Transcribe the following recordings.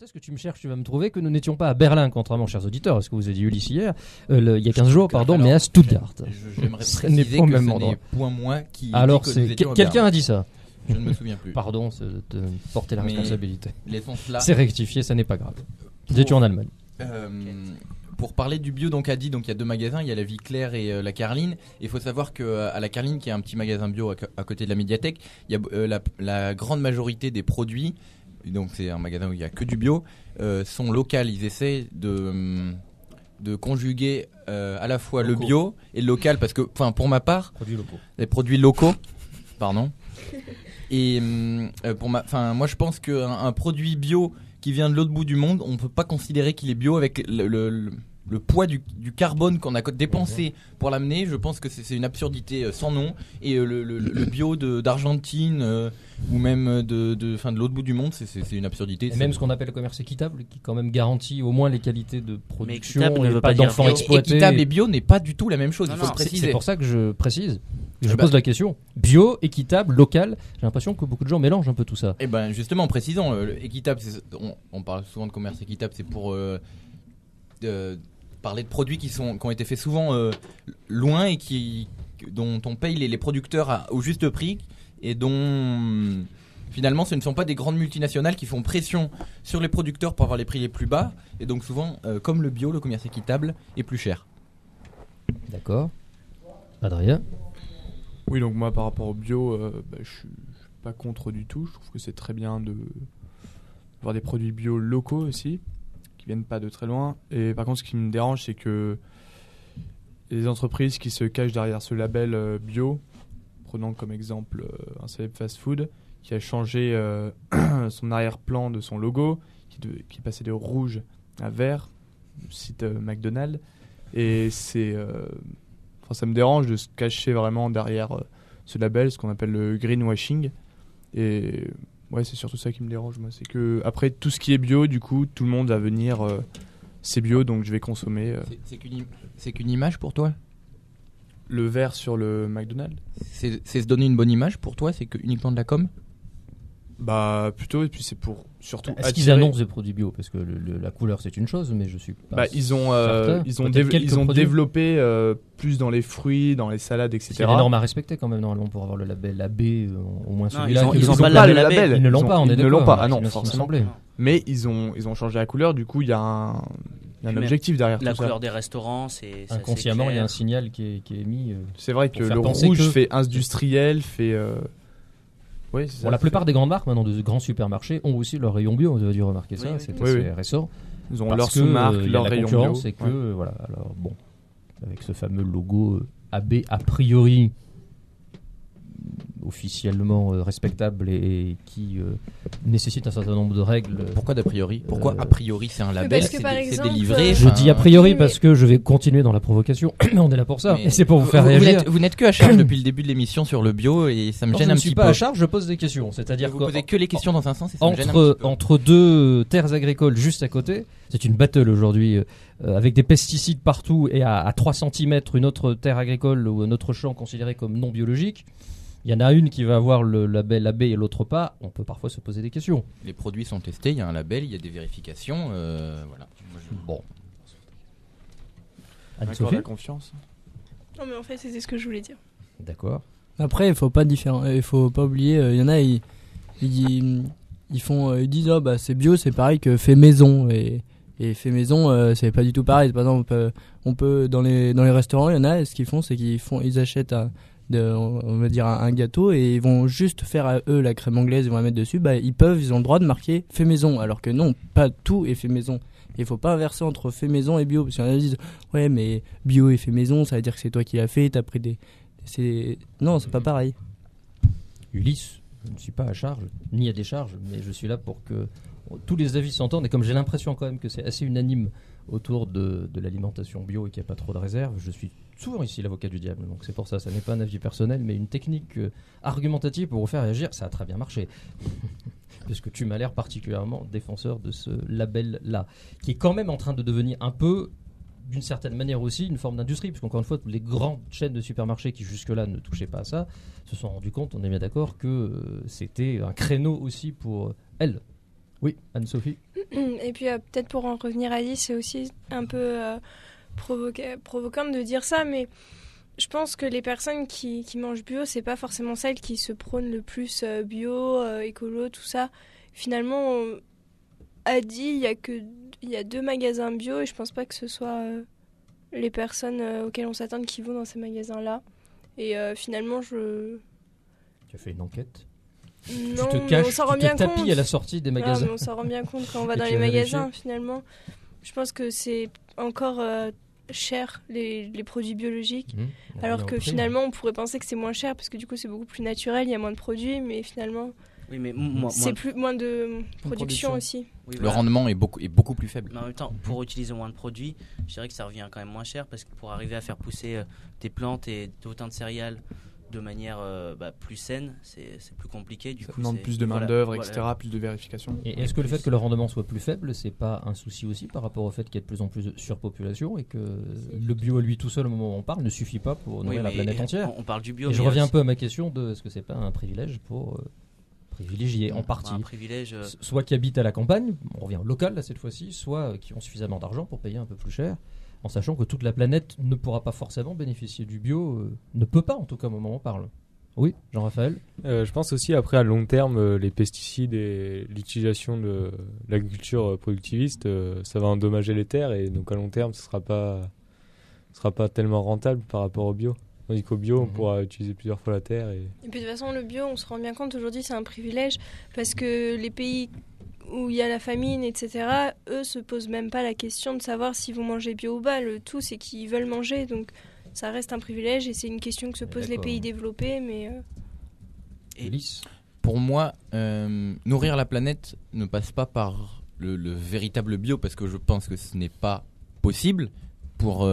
Quand est-ce que tu me cherches, tu vas me trouver que nous n'étions pas à Berlin, contrairement, chers auditeurs, à ce que vous avez dit Ulysse hier, il y a 15 jours, pardon, mais à Stuttgart. J'aimerais Ce préciser n'est pas au que même ce endroit. n'est point moi qui Alors, dit que nous c'est étions à quelqu'un Berlin. a dit ça. Je ne me souviens plus. Pardon, c'est de porter la Mais responsabilité. laissons cela. C'est rectifié, ça n'est pas grave. Nous étions en Allemagne. Pour parler du bio, donc il y a 2 magasins, il y a la Vie Claire et la Carline. Il faut savoir que à la Carline, qui est un petit magasin bio à côté de la médiathèque, il y a la grande majorité des produits. Donc c'est un magasin où il y a que du bio, sont locaux. Ils essaient de conjuguer à la fois le bio et le local, parce que, enfin, pour ma part, les produits locaux, pardon. Et moi je pense qu'un produit bio qui vient de l'autre bout du monde, on peut pas considérer qu'il est bio avec le poids du carbone qu'on a dépensé pour l'amener. Je pense que c'est une absurdité sans nom. Et le bio d'Argentine ou même de l'autre bout du monde, c'est une absurdité. Et même ce qu'on appelle le commerce équitable, qui quand même garantit au moins les qualités de production, équitable ne et veut pas pas dire d'enfants bio. exploités. Équitable et bio n'est pas du tout la même chose, Non, il faut non, le préciser. C'est pour ça que je précise. Je pose la question. Bio, équitable, local. J'ai l'impression que beaucoup de gens mélangent un peu tout ça. Et ben justement, en précisant, équitable, on parle souvent de commerce équitable, c'est pour parler de produits qui ont été faits souvent loin et dont on paye les producteurs au juste prix, et dont finalement ce ne sont pas des grandes multinationales qui font pression sur les producteurs pour avoir les prix les plus bas, et donc souvent comme le bio, le commerce équitable est plus cher. D'accord. Adrien? Oui, donc moi par rapport au bio, je suis pas contre du tout. Je trouve que c'est très bien d'avoir des produits bio locaux aussi, qui viennent pas de très loin. Et par contre, ce qui me dérange, c'est que les entreprises qui se cachent derrière ce label bio, prenant comme exemple un célèbre fast-food qui a changé son arrière-plan de son logo, qui est passé de rouge à vert, site McDonald's, et ça me dérange de se cacher vraiment derrière ce label, ce qu'on appelle le greenwashing. Et ouais, c'est surtout ça qui me dérange, moi. C'est que après, tout ce qui est bio, du coup, tout le monde va venir, c'est bio, donc je vais consommer. C'est qu'une image pour toi? Le vert sur le McDonald's? C'est se donner une bonne image pour toi? C'est que uniquement de la com? Bah plutôt, et puis c'est pour surtout Est-ce qu'ils annoncent des produits bio? Parce que la couleur c'est une chose, mais je suis pas ils ont certain. développé plus dans les fruits, dans les salades, etc. C'est une norme à respecter quand même normalement pour avoir le label AB, au moins Non, celui-là. ils ont pas pas le le label. Ils ne l'ont pas, on est Ils ne d'accord. l'ont pas, ah non, Sinon, forcément. semblait. Mais ils ont changé la couleur, du coup il y a un Même objectif derrière La tout ça. couleur des restaurants, c'est Inconsciemment, il y a un clair. signal qui est émis. C'est vrai que pour faire le penser rouge que- fait industriel, fait... Oui, c'est ça, La plupart des grandes marques maintenant, de grands supermarchés, ont aussi leur rayon bio. Vous avez dû remarquer ça, Oui, c'est oui. assez Oui. récent. Ils ont Parce leur que, sous-marque, il y a leur la rayon bio. concurrence, et que voilà. Alors bon, avec ce fameux logo AB a priori officiellement respectable et qui nécessite un certain nombre de règles. Pourquoi d'a priori? Pourquoi a priori c'est un label? parce que, par C'est exemple, délivré. Je enfin, dis a priori oui, parce que je vais continuer dans la provocation. Mais on est là pour ça. mais Et c'est pour vous faire réagir. Vous n'êtes que à charge depuis le début de l'émission sur le bio, et ça me Non, gêne je un ne petit suis peu. pas à charge, je pose des questions. C'est-à-dire Vous posez que les questions dans un sens, et ça me gêne un entre, petit peu. entre deux terres agricoles juste à côté, c'est une battle aujourd'hui, avec des pesticides partout, et à 3 cm une autre terre agricole ou un autre champ considéré comme non biologique. Il y en a une qui va avoir le label AB et l'autre pas. On peut parfois se poser des questions. Les produits sont testés, il y a un label, il y a des vérifications. Voilà. Bon. D'accord, Anne-Sophie la confiance. Non, mais en fait, c'était ce que je voulais dire. D'accord. Après, il faut pas oublier. Il y en a, ils disent c'est bio, c'est pareil que fait maison, et fait maison, c'est pas du tout pareil. Par exemple, on peut dans les restaurants, il y en a, ce qu'ils font, c'est ils achètent on va dire un gâteau, et ils vont juste faire à eux la crème anglaise, ils vont la mettre dessus. Ils ont le droit de marquer fait maison, alors que non, pas tout est fait maison. Il faut pas inverser entre fait maison et bio, parce qu'il y en a qui disent ouais, mais bio et fait maison, ça veut dire que c'est toi qui l'as fait, t'as pris non, c'est pas pareil. Ulysse, je ne suis pas à charge, ni à décharge, mais je suis là pour que tous les avis s'entendent. Et comme j'ai l'impression quand même que c'est assez unanime autour de l'alimentation bio et qu'il n'y a pas trop de réserve, je suis souvent ici l'avocat du diable. Donc c'est pour ça, ça n'est pas un avis personnel, mais une technique argumentative pour vous faire réagir. Ça a très bien marché. Puisque tu m'as l'air particulièrement défenseur de ce label-là, qui est quand même en train de devenir un peu, d'une certaine manière aussi, une forme d'industrie. Parce qu'encore une fois, les grandes chaînes de supermarchés qui jusque-là ne touchaient pas à ça se sont rendus compte, on est bien d'accord, que c'était un créneau aussi pour elles. Oui, Anne-Sophie. Et puis peut-être pour en revenir à Alice, c'est aussi un peu provocant de dire ça, mais je pense que les personnes qui mangent bio, c'est pas forcément celles qui se prônent le plus bio, écolo, tout ça. Finalement, il y a 2 magasins bio et je pense pas que ce soit les personnes auxquelles on s'attend qui vont dans ces magasins-là. Et finalement, Tu as fait une enquête. Non, tu te mais caches, on s'en rend tu bien te tapis compte. à la sortie des magasins. Non, mais on s'en rend bien compte quand on va Et dans tu les vas magasins, vérifier. finalement. Je pense que c'est encore cher, les produits biologiques. Alors que finalement, on pourrait penser que c'est moins cher parce que du coup, c'est beaucoup plus naturel, il y a moins de produits, mais finalement, Oui, mais c'est moins de production aussi. oui, Le voilà. rendement est beaucoup plus faible. Mais en même temps, pour utiliser moins de produits, je dirais que ça revient quand même moins cher parce que pour arriver à faire pousser des plantes et autant de céréales de manière plus saine, c'est plus compliqué. Du Ça coup, demande c'est- plus de voilà, main-d'œuvre, voilà. etc., plus de vérification. Et est-ce que le fait que le rendement soit plus faible, c'est pas un souci aussi par rapport au fait qu'il y a de plus en plus de surpopulation et que le bio à lui tout seul au moment où on parle ne suffit pas pour Oui, nourrir la mais planète entière? On parle du bio. Et je mais reviens un aussi- peu à ma question de est-ce que c'est pas un privilège pour privilégier en partie un privilège. soit qui habitent à la campagne, on revient au local là cette fois-ci, soit qui ont suffisamment d'argent pour payer un peu plus cher, en sachant que toute la planète ne pourra pas forcément bénéficier du bio, ne peut pas en tout cas au moment où on parle. Oui, Jean-Raphaël. Je pense aussi après à long terme, les pesticides et l'utilisation de l'agriculture productiviste, ça va endommager les terres et donc à long terme, ce sera pas tellement rentable par rapport au bio. Tandis qu'au bio, on pourra utiliser plusieurs fois la terre. Et puis de toute façon, le bio, on se rend bien compte aujourd'hui, c'est un privilège parce que les pays où il y a la famine, etc., eux se posent même pas la question de savoir s'ils vont manger bio ou pas. Le tout, c'est qu'ils veulent manger, donc ça reste un privilège et c'est une question que se posent les D'accord. pays développés, mais Et- Ulysse. Pour moi, nourrir la planète ne passe pas par le véritable bio parce que je pense que ce n'est pas possible pour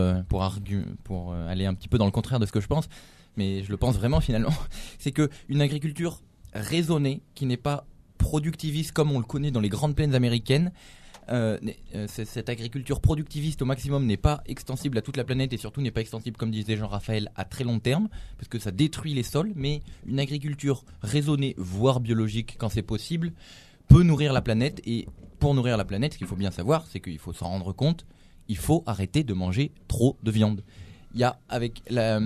aller un petit peu dans le contraire de ce que je pense, mais je le pense vraiment finalement. C'est qu'une agriculture raisonnée qui n'est pas productiviste comme on le connaît dans les grandes plaines américaines, cette agriculture productiviste au maximum n'est pas extensible à toute la planète et surtout n'est pas extensible, comme disait Jean-Raphaël, à très long terme parce que ça détruit les sols, mais une agriculture raisonnée, voire biologique quand c'est possible, peut nourrir la planète. Et pour nourrir la planète, ce qu'il faut bien savoir, c'est qu'il faut s'en rendre compte, il faut arrêter de manger trop de viande. Il y a avec la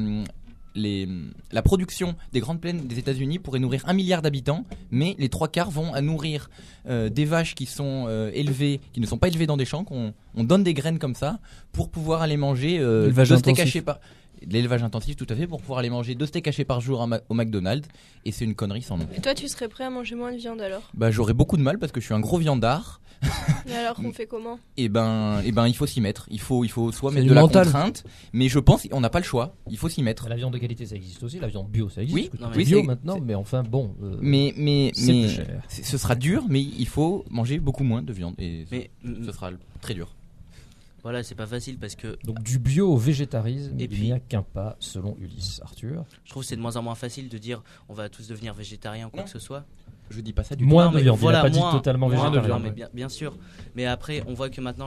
production des grandes plaines des États-Unis pourrait nourrir 1 milliard d'habitants, mais les 3/4 vont à nourrir des vaches qui sont élevées, qui ne sont pas élevées dans des champs, qu'on donne des graines comme ça pour pouvoir aller manger L'élevage 2 steaks intensif. hachés par de l'élevage intensif, tout à fait, pour pouvoir aller manger 2 steaks hachés par jour au McDonald's, et c'est une connerie sans nom. et toi, tu serais prêt à manger moins de viande alors? Bah j'aurais beaucoup de mal parce que je suis un gros viandard. Et alors, on fait comment? Et ben il faut s'y mettre. Il faut soit C'est mettre du de la mental. contrainte, mais je pense qu'on n'a pas le choix. Il faut s'y mettre. La viande de qualité ça existe aussi, la viande bio ça existe. Oui, parce que non, tout mais est bio c'est- maintenant, mais enfin bon. Mais c'est plus cher. ce sera dur, mais il faut manger beaucoup moins de viande et Mais ce sera très dur. voilà, c'est pas facile parce que Donc du bio au végétarisme, Et il puis- n'y a qu'un pas selon Ulysse. Arthur. je trouve que c'est de moins en moins facile de dire on va tous devenir végétariens ou quoi Non. que ce soit. Je dis pas ça du tout. Moins Non, de mais viande, voilà, il n'a pas moins- dit totalement moins de végétarien. viande, mais bien sûr. Mais après, on voit que maintenant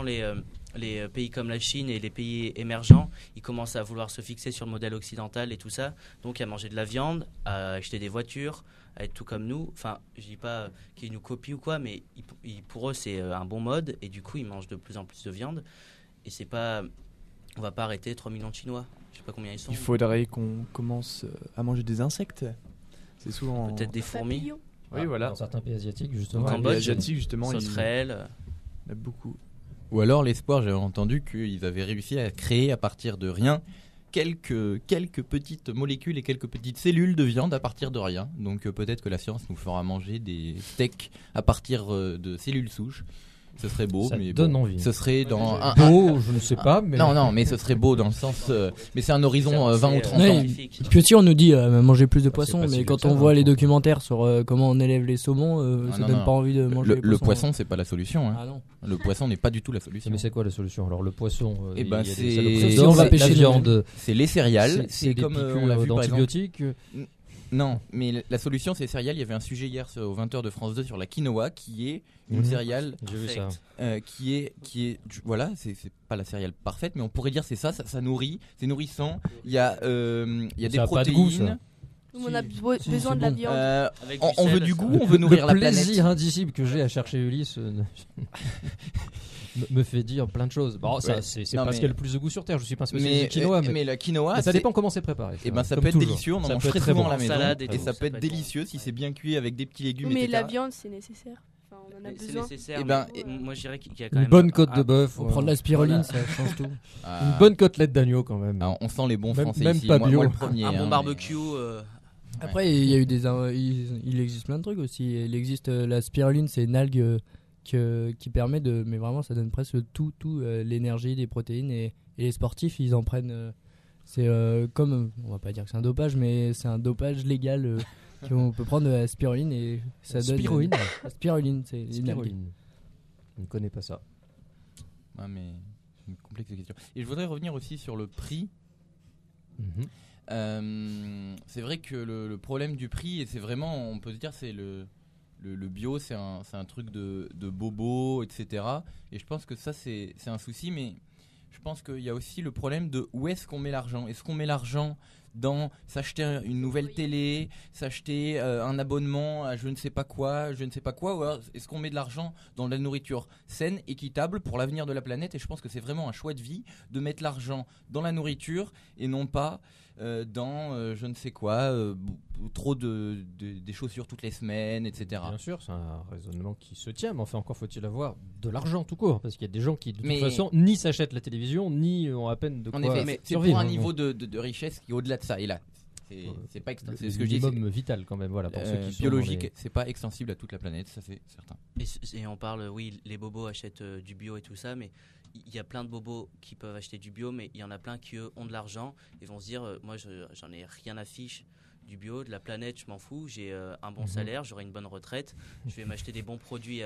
les pays comme la Chine et les pays émergents, ils commencent à vouloir se fixer sur le modèle occidental et tout ça. Donc à manger de la viande, à acheter des voitures, à être tout comme nous. Enfin, je dis pas qu'ils nous copient ou quoi, mais pour eux c'est un bon mode et du coup ils mangent de plus en plus de viande. Et c'est pas, on va pas arrêter 3 millions de Chinois. Je sais pas combien ils sont. Il faudrait qu'on commence à manger des insectes. C'est souvent... Peut-être des fourmis. Papillon. Oui, Ah, voilà. Dans certains pays asiatiques justement. Au Ouais, Cambodge, les Asiatiques, justement, il y Sauterelles. en a beaucoup. Ou alors l'espoir, j'avais entendu qu'ils avaient réussi à créer à partir de rien quelques petites molécules et quelques petites cellules de viande à partir de rien. Donc peut-être que la science nous fera manger des steaks à partir de cellules souches. Ce serait beau, Ça mais donne bon, envie. ce serait dans Beau, je ne sais pas, mais non, mais ce serait beau dans le sens, mais c'est un horizon 20 ou 30 Ouais, ans. magnifique. Puis aussi on nous dit manger plus de c'est poissons, pas si mais vieux quand que ça, on voit hein. les documentaires sur comment on élève les saumons, Ah, ça non, donne non. pas envie de manger les Le poissons. poisson, c'est pas la solution. Hein. Ah non. Le poisson n'est pas du tout la solution. Mais c'est quoi la solution? Alors le poisson, Eh ben, il y a c'est- des saloperies Si d'or, on va la pêcher les viande, C'est les céréales. c'est des comme on l'a piqûres vu par exemple. d'antibiotiques. Non, mais la solution c'est les céréales. Il y avait un sujet hier aux 20h de France 2 sur la quinoa, qui est une céréale J'ai vu ça. qui est voilà, c'est pas la céréale parfaite, mais on pourrait dire c'est ça nourrit, c'est nourrissant. Il y a des Ça a pas de goût, protéines. ça. On a besoin de la bon. viande. Avec On veut sel, du ça. goût, on veut nourrir la Le planète. plaisir indicible que j'ai à chercher Ulysse me fait dire plein de choses. Bon, ça, Ouais. c'est Non, pas mais- ce qu'il y a le plus de goût sur Terre. Je suis pas un spécialiste Mais, du quinoa, mais la quinoa, ça c'est- dépend comment c'est préparé. Et ben ça comme peut être toujours. délicieux, on en Ça mange peut être très très souvent bon. à la maison Salade et et tout, ça ça peut peut être être délicieux bon. si c'est bien cuit avec des petits légumes, Mais la etc. viande, c'est nécessaire. Enfin, on en a C'est besoin. nécessaire. Eh mais ben, moi je dirais qu'il y a quand Une même bonne côte de un- bœuf, Faut prendre la spiruline, ça change tout. Ah, une bonne côtelette d'agneau quand même. ah, on sent les bons Même- français même ici. pas Moi, bio. le premier. un hein, bon mais- barbecue. Après, il y a eu il existe plein de trucs aussi. Il existe la spiruline, c'est une algue qui permet de, mais vraiment, ça donne presque tout l'énergie, des protéines et les sportifs, ils en prennent. C'est comme, on va pas dire que c'est un dopage, mais c'est un dopage légal qu'on peut prendre de la spiruline et ça donne. Spiruline. La spiruline, c'est une algue. Spiruline. Je ne connais pas ça. Ouais, mais c'est une complexe question. Et je voudrais revenir aussi sur le prix. Mhm. C'est vrai que le problème du prix, et c'est vraiment, on peut se dire, c'est le bio, c'est un truc de bobo, etc. Et je pense que ça, c'est un souci, mais je pense qu'il y a aussi le problème de où est-ce qu'on met l'argent. Est-ce qu'on met l'argent dans s'acheter une nouvelle télé, s'acheter un abonnement à je ne sais pas quoi, ou alors est-ce qu'on met de l'argent dans la nourriture saine, équitable pour l'avenir de la planète. Et je pense que c'est vraiment un choix de vie de mettre l'argent dans la nourriture et non pas dans je ne sais quoi, trop des chaussures toutes les semaines, etc. Bien sûr, c'est un raisonnement qui se tient, mais enfin encore faut-il avoir de l'argent tout court, parce qu'il y a des gens qui de toute Mais- façon ni s'achètent la télévision, ni ont à peine de quoi En effet, mais c'est survivre. pour un hein. niveau de richesse qui est au-delà de ça. Et là, c'est pas Le c'est ce que je dis. minimum vital quand même, voilà, pour ceux qui sont dans biologique, les- c'est pas extensible à toute la planète, ça c'est certain. Et on parle, oui, les bobos achètent du bio et tout ça, mais il y a plein de bobos qui peuvent acheter du bio, mais il y en a plein qui eux ont de l'argent et vont se dire, moi j'en ai rien à fiche du bio, de la planète, je m'en fous, j'ai un bon salaire, j'aurai une bonne retraite, je vais m'acheter des bons produits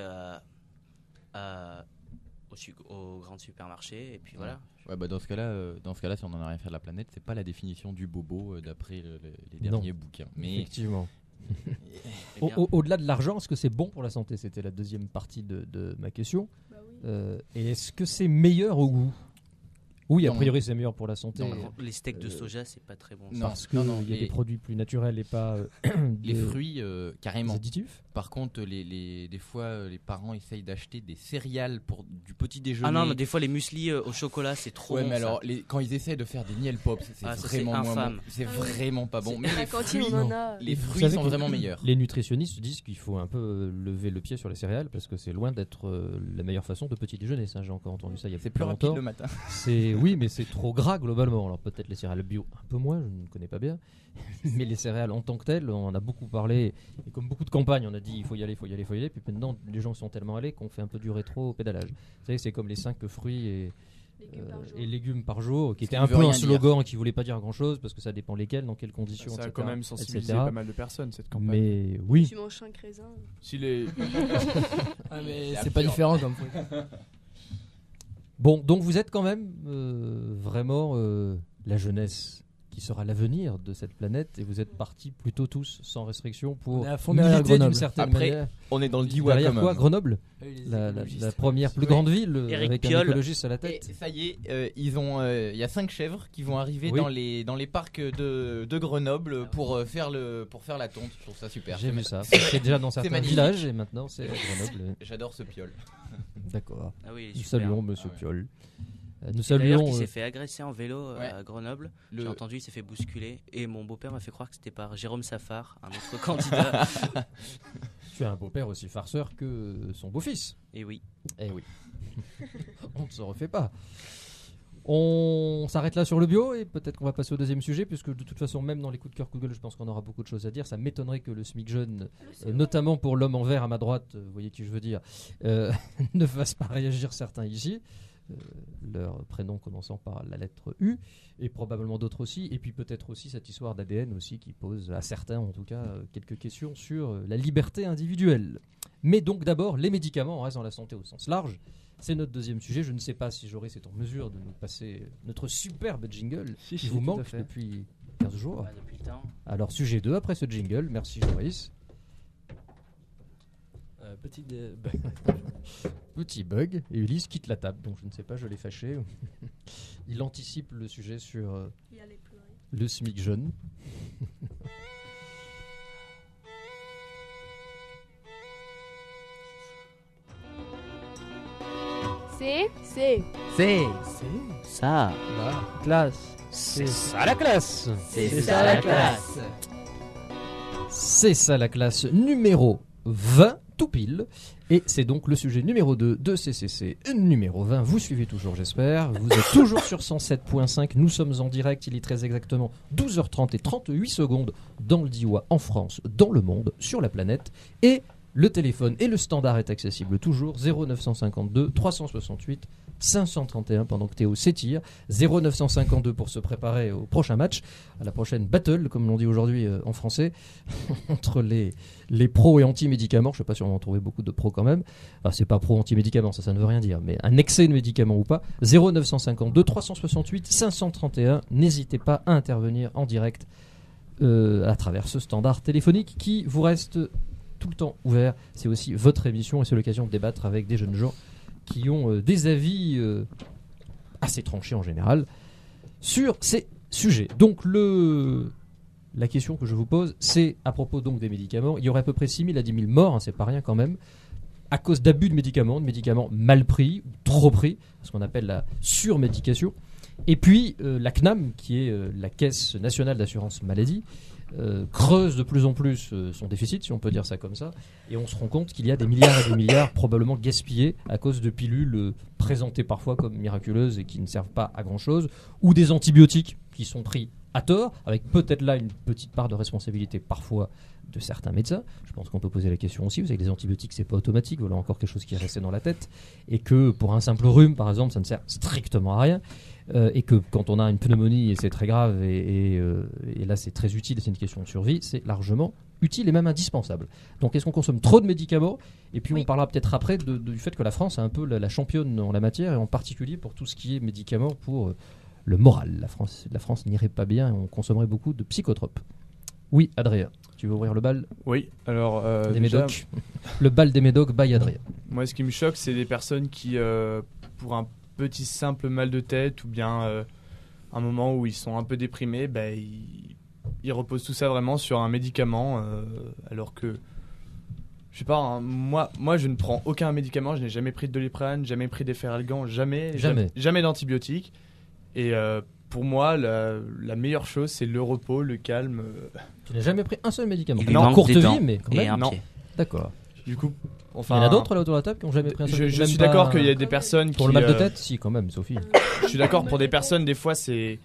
au grand supermarché et puis voilà. Ouais, bah dans ce cas-là, si on en a rien à faire de la planète, c'est pas la définition du bobo d'après les Non. derniers bouquins. Mais Effectivement. Eh bien, Au-delà de l'argent, est-ce que c'est bon pour la santé? C'était la deuxième partie de ma question. Bah oui. Et est-ce que c'est meilleur au goût? Oui, a Non. priori c'est meilleur pour la santé. Non, les steaks de soja, c'est pas très bon. Non. Parce qu'il y a les- des produits plus naturels et pas les des fruits, carrément. additifs. Par contre, des fois, les parents essayent d'acheter des céréales pour du petit déjeuner. Ah non, mais des fois les mueslis au chocolat, c'est trop Ouais, bon. mais ça. alors, quand ils essaient de faire des miel pops, c'est Ah, ça, vraiment c'est moins infâme. bon. C'est Ah oui. vraiment pas bon. Mais À la les cantine, fruits, on en a. les Vous fruits savez sont que vraiment meilleurs. Les nutritionnistes disent qu'il faut un peu lever le pied sur les céréales parce que c'est loin d'être la meilleure façon de petit déjeuner. Ça, j'ai encore entendu ça il y a C'est pas plus rapide longtemps. le matin. Oui, mais c'est trop gras globalement. Alors peut-être les céréales bio un peu moins, je ne connais pas bien. Mais les céréales en tant que telles, on en a beaucoup parlé. Et comme beaucoup de campagnes, on a dit il faut y aller, il faut y aller, il faut y aller. Puis maintenant, les gens sont tellement allés qu'on fait un peu du rétro au pédalage. Vous savez, c'est comme les 5 fruits et légumes par jour, qui Ce était qui un ne veut peu un rien dire. slogan qui voulait pas dire grand-chose parce que ça dépend lesquels, dans quelles conditions, Ça a etc. quand même sensibilisé etc. pas mal de personnes cette campagne. Mais oui, Tu manges 5 raisins. Si les... Ah, mais C'est c'est pas absurde. différent comme truc. bon, donc vous êtes quand même vraiment la jeunesse qui sera l'avenir de cette planète et vous êtes partis plutôt tous sans restriction pour On est à fond derrière militer d'une Grenoble. certaine Après, manière. On est dans le Diois Derrière quand quoi, même. Grenoble, la première plus grande ville Éric avec un Piolle. écologiste à la Et tête. ça y est, il y a 5 chèvres qui vont arriver Oui. dans les parcs de Grenoble pour faire la tonte. Je trouve ça super. J'ai vu ça. C'est déjà dans certains magnifique. villages et maintenant c'est à Grenoble. J'adore ce piole. D'accord. Ah oui, il est Nous super. saluons Monsieur Ah ouais. Piolle. Nous D'ailleurs, saluons. qui s'est fait agresser en vélo Ouais. à Grenoble. Le- J'ai entendu, il s'est fait bousculer. Et mon beau-père m'a fait croire que c'était par Jérôme Safar, un autre candidat. Tu as un beau-père aussi farceur que son beau-fils. Et oui. Eh oui. On ne se refait pas. On s'arrête là sur le bio et peut-être qu'on va passer au deuxième sujet puisque de toute façon même dans les coups de cœur Google je pense qu'on aura beaucoup de choses à dire. Ça m'étonnerait que le SMIC jeune, notamment pour l'homme en vert à ma droite, vous voyez qui je veux dire, ne fasse pas réagir certains ici. Leur prénom commençant par la lettre U et probablement d'autres aussi et puis peut-être aussi cette histoire d'ADN aussi qui pose à certains en tout cas quelques questions sur la liberté individuelle. Mais donc d'abord les médicaments, on reste dans la santé au sens large. C'est notre deuxième sujet. Je ne sais pas si Joris est en mesure de nous passer notre superbe jingle qui vous tout à manque fait. depuis 15 jours. Bah, depuis le temps. Alors sujet 2 après ce jingle. Merci Joris. Petit bug. Et Ulysse quitte la table. Donc je ne sais pas, je l'ai fâché. Il anticipe le sujet sur Il y a les pleurer. le SMIC jeune. C'est Ça. La classe. C'est ça la classe. C'est ça la classe. C'est ça la classe numéro 20, tout pile. Et c'est donc le sujet numéro 2 de CCC numéro 20. Vous suivez toujours, j'espère. Vous êtes toujours sur 107.5. Nous sommes en direct. Il est très exactement 12h30 et 38 secondes dans le Diois, en France, dans le monde, sur la planète. Et le téléphone et le standard est accessible toujours. 0952 368 531 pendant que Théo s'étire. 0952 pour se préparer au prochain match, à la prochaine battle, comme l'on dit aujourd'hui en français, entre les pros et anti-médicaments. Je ne sais pas si on va en trouver beaucoup de pros quand même. Enfin, c'est pas pro-anti-médicaments, ça ne veut rien dire, mais un excès de médicaments ou pas. 0952 368 531. N'hésitez pas à intervenir en direct à travers ce standard téléphonique qui vous reste tout le temps ouvert. C'est aussi votre émission et c'est l'occasion de débattre avec des jeunes gens qui ont des avis assez tranchés en général sur ces sujets. Donc la question que je vous pose, c'est à propos donc des médicaments. Il y aurait à peu près 6 000 à 10 000 morts, hein, c'est pas rien quand même, à cause d'abus de médicaments mal pris, trop pris, ce qu'on appelle la surmédication. Et puis la CNAM, qui est la Caisse nationale d'assurance maladie, creuse de plus en plus son déficit, si on peut dire ça comme ça, et on se rend compte qu'il y a des milliards et des milliards probablement gaspillés à cause de pilules présentées parfois comme miraculeuses et qui ne servent pas à grand chose, ou des antibiotiques qui sont pris à tort, avec peut-être là une petite part de responsabilité parfois de certains médecins. Je pense qu'on peut poser la question aussi, vous savez que les antibiotiques c'est pas automatique, voilà encore quelque chose qui est resté dans la tête, et que pour un simple rhume par exemple ça ne sert strictement à rien. Et que quand on a une pneumonie et c'est très grave et là c'est très utile, c'est une question de survie, c'est largement utile et même indispensable. Donc est-ce qu'on consomme trop de médicaments? Et puis on parlera peut-être après du fait que la France est un peu la championne en la matière, et en particulier pour tout ce qui est médicaments pour le moral. La France n'irait pas bien et on consommerait beaucoup de psychotropes. Oui, Adrien, tu veux ouvrir le bal Oui, alors des déjà, médocs. Le bal des médocs by Adrien. moi ce qui me choque c'est des personnes qui pour un petit simple mal de tête ou bien un moment où ils sont un peu déprimés, ils reposent tout ça vraiment sur un médicament alors que je sais pas, hein, moi je ne prends aucun médicament, je n'ai jamais pris de Doliprane, jamais pris d'Efferalgan, jamais d'antibiotiques, et pour moi la meilleure chose c'est le repos, le calme. Tu n'as jamais pris un seul médicament? Il lui Non, manque courte des vie, dents mais quand et même. un Non. pied. D'accord. Du coup, Il y en a d'autres là autour de la table qui n'ont jamais pris un seul je même suis pas- d'accord qu'il y a des personnes Pour qui le mal de tête, si quand même, Sophie. je suis d'accord, pour des personnes des fois c'est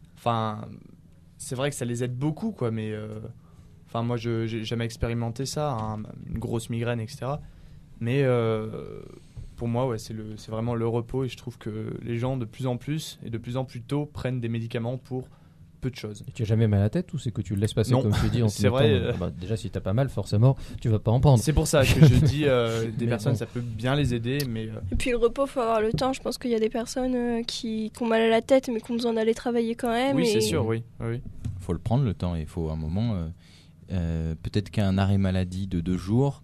vrai que ça les aide beaucoup quoi, mais moi j'ai jamais expérimenté ça, hein, une grosse migraine etc, mais pour moi ouais, c'est vraiment le repos, et je trouve que les gens de plus en plus et de plus en plus tôt prennent des médicaments pour peu de choses. Et tu as jamais mal à la tête ou c'est que tu le laisses passer Non. comme tu dis en te C'est mettant- vrai, déjà si t'as pas mal forcément tu vas pas en prendre. C'est pour ça que je dis des Mais personnes bon. ça peut bien les aider, mais Et puis le repos, faut avoir le temps. Je pense qu'il y a des personnes qui ont mal à la tête mais qui ont besoin d'aller travailler quand même. oui et- c'est sûr, oui. Faut le prendre le temps, et il faut un moment peut-être qu'un arrêt maladie de 2 jours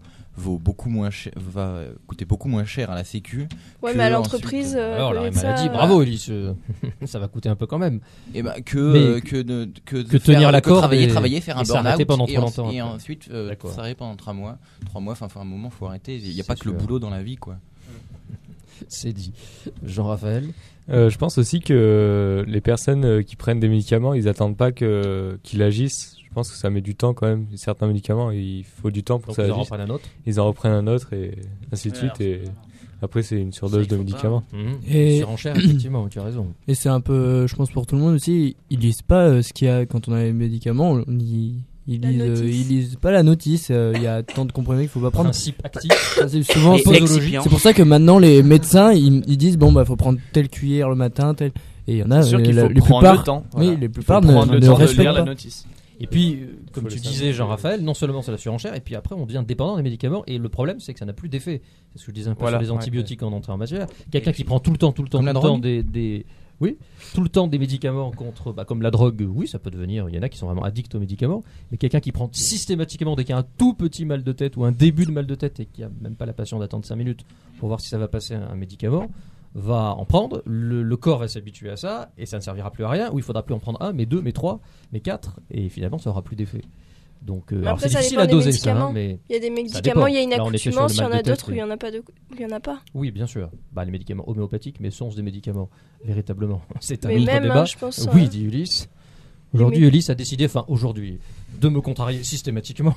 va coûter beaucoup moins cher à la sécu. Ouais, que mais à l'entreprise. ensuite, Alors l'arrêt connaître ça, maladie, bravo Elise, ça va coûter un peu quand même. et Mais que tenir la corde travailler, faire un et s'arrêter burn-out pendant et, trop longtemps, et quoi. ensuite D'accord. s'arrêter pendant 3 mois, enfin à un moment faut arrêter, il n'y a C'est pas que le sûr. boulot dans la vie quoi. C'est dit. Jean-Raphaël. Je pense aussi que les personnes qui prennent des médicaments, ils attendent pas qu'ils agissent. Je pense que ça met du temps quand même. Certains médicaments, il faut du temps pour Donc que ça ils en agisse. reprennent un autre. Ils en reprennent un autre et ainsi de suite. Et après, c'est une surdose Ça, il de faut médicaments. Et- Surenchère, effectivement, tu as raison. Et c'est un peu, je pense pour tout le monde aussi, ils lisent pas ce qu'il y a quand on a les médicaments. Ils La notice. lisent pas la notice. Il y a tant de comprimés qu'il faut pas prendre. Principe actif. Ça, c'est souvent Et l'excipient. C'est pour ça que maintenant les médecins ils disent bon faut prendre telle cuillère le matin, telle. Et il y en a C'est sûr qu'il faut les prendre plupart. le temps. Oui, voilà. les Il faut plupart prendre le ne temps de respectent lire la pas. notice. Et puis, comme Faut tu le disais, savoir. Jean-Raphaël, non seulement c'est la surenchère, et puis après on devient dépendant des médicaments. Et le problème, c'est que ça n'a plus d'effet. C'est ce que je disais un peu Voilà, sur les ouais, antibiotiques en entrée en matière. Quelqu'un Et qui puis- prend tout le temps Comme la tout le temps drogue tout le temps des médicaments contre, comme la drogue, oui, ça peut devenir. Il y en a qui sont vraiment addicts aux médicaments. Mais quelqu'un qui prend systématiquement dès qu'il y a un tout petit mal de tête ou un début de mal de tête et qui a même pas la patience d'attendre 5 minutes pour voir si ça va passer un médicament, va en prendre, le corps va s'habituer à ça et ça ne servira plus à rien, ou il faudra plus en prendre un, mais deux, mais trois, mais quatre, et finalement ça aura plus d'effet. Donc, Mais alors après, c'est ça difficile dépend à des doser ça, médicaments. mais Il y a des dépend. médicaments, il y a une Là, on était sur le accoutumance, il y en mal a de tête, d'autres où il y en a pas. Il y en a pas. oui, bien sûr. Bah, les médicaments homéopathiques, mais sont-ce des médicaments véritablement? C'est un Mais autre même, débat. hein, je pense. Oui, dit Ulysse. Aujourd'hui, Mais- Ulysse a décidé, aujourd'hui, de me contrarier systématiquement.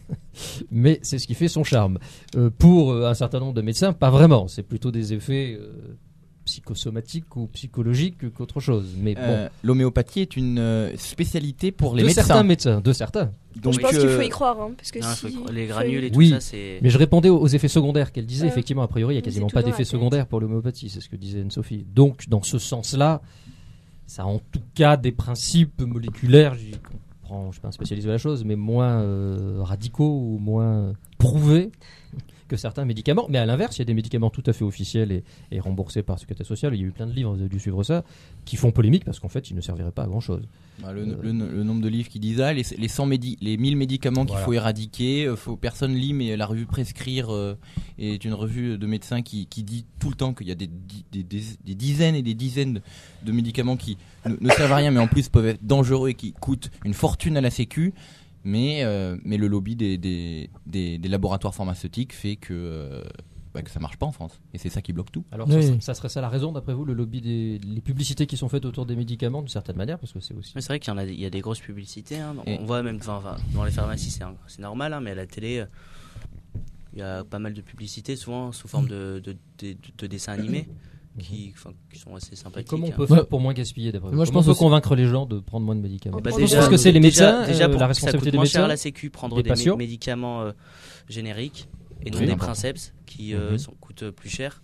Mais c'est ce qui fait son charme. Pour un certain nombre de médecins, pas vraiment. C'est plutôt des effets psychosomatiques ou psychologiques qu'autre chose. Mais bon, L'homéopathie est une spécialité pour les de médecins. certains médecins, de certains. Donc, je pense qu'il faut y croire. Hein, parce que Non, si... les granules et tout Oui, ça, c'est. Mais je répondais aux effets secondaires qu'elle disait. Effectivement, a priori, il n'y a Mais quasiment c'est pas toujours d'effets la tête. secondaires pour l'homéopathie. C'est ce que disait Anne-Sophie. Donc, dans ce sens-là, ça a en tout cas des principes moléculaires, j'y comprends, je ne suis pas un spécialiste de la chose, mais moins radicaux ou moins prouvés que certains médicaments. Mais à l'inverse, il y a des médicaments tout à fait officiels et remboursés par la Sécurité sociale. Il y a eu plein de livres, vous avez dû suivre ça, qui font polémique parce qu'en fait, ils ne serviraient pas à grand-chose. le nombre de livres qui disent ça, les 1000 médicaments qu'il faut éradiquer, personne lit, mais la revue Prescrire est une revue de médecins qui dit tout le temps qu'il y a des dizaines et des dizaines de médicaments qui ne servent à rien, mais en plus peuvent être dangereux et qui coûtent une fortune à la Sécu. Mais le lobby des laboratoires pharmaceutiques fait que ça marche pas en France. Et c'est ça qui bloque tout. Alors, ça serait ça la raison, d'après vous, le lobby les publicités qui sont faites autour des médicaments, d'une certaine manière, parce que c'est aussi... Mais c'est vrai qu'il y a des grosses publicités. Hein. On voit même dans les pharmacies, c'est normal, hein, mais à la télé, il y a pas mal de publicités, souvent sous forme de dessins animés. Qui sont assez sympathiques. Comment on peut faire pour moins gaspiller, d'après vous? Moi, je Comment pense on peut convaincre les gens de prendre moins de médicaments? Bah, je pense que c'est les médecins, déjà pour la que ça responsabilité coûte des moins cher médecins, à la Sécu, prendre des patients. médicaments génériques et non Oui. des princeps qui coûtent plus cher.